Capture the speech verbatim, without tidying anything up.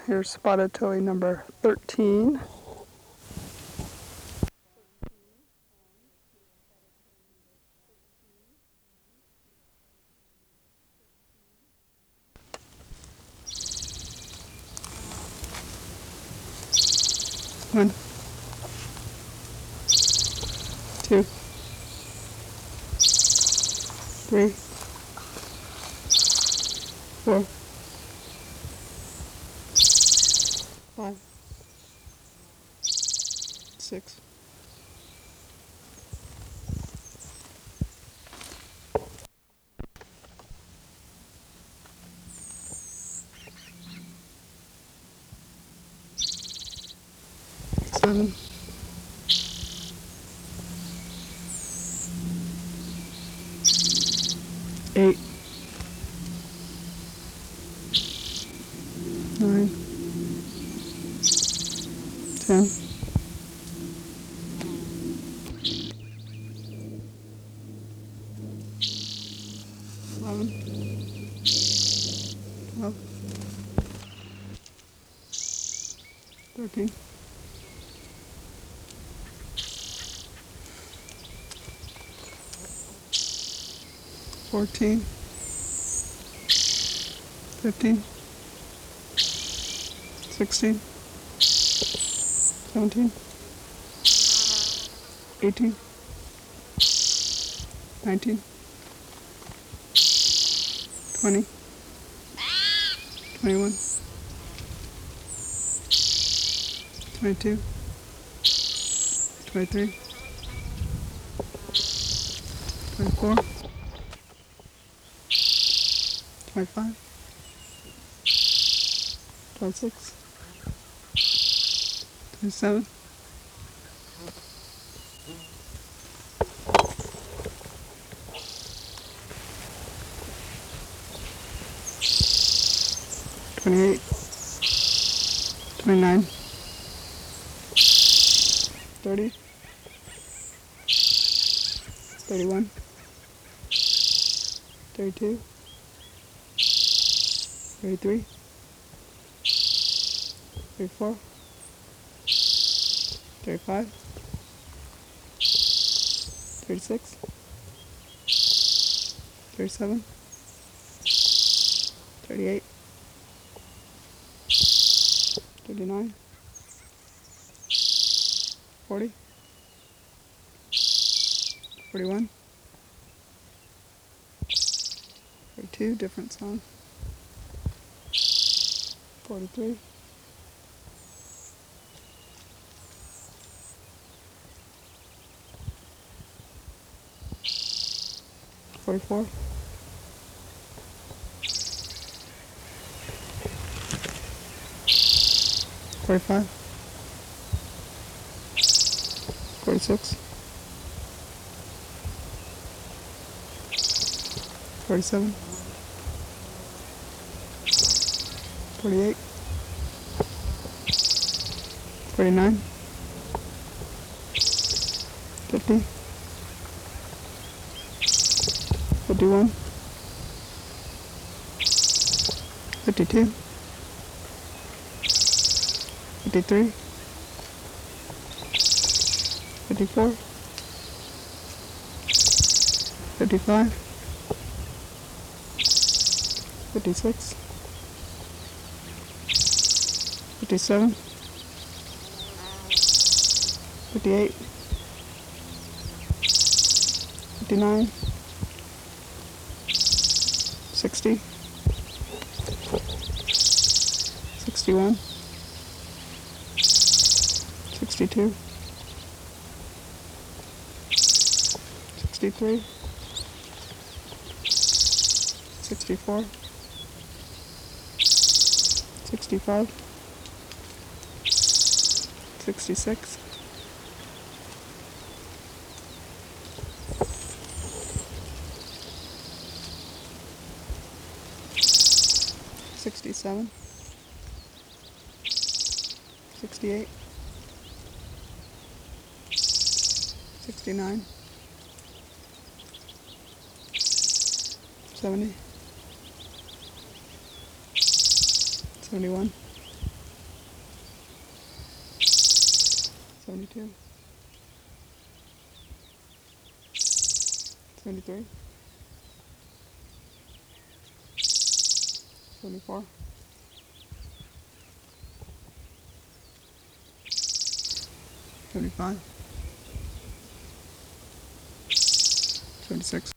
Here's spotted towhee number thirteen. One, two, three, four, five, six, seven, eight, nine, ten, eleven, twelve, thirteen, fourteen, fifteen, sixteen, seventeen, eighteen, nineteen, twenty, twenty-one, twenty-two, twenty-three, twenty-four, twenty-five, twenty-six, twenty-seven, twenty-eight, twenty-nine, thirty, thirty-one, thirty-two, thirty-three, thirty-four, thirty-five, thirty-six, thirty-seven, thirty-eight, thirty-nine, forty, forty-one, forty-two, different song, forty-three, forty-four, forty-five, forty-six, forty-seven, forty-eight, forty-nine, fifty, fifty-one, fifty-two, fifty-three, fifty-four, fifty-five, fifty-six, fifty-seven, fifty-eight, fifty-nine, sixty, sixty-one, sixty-two, sixty-three, sixty-four, sixty-five, sixty-six, sixty-seven, sixty-eight, sixty-nine, seventy, seventy-one, seventy-two, seventy-three, seventy-four, seventy-five, seventy-six,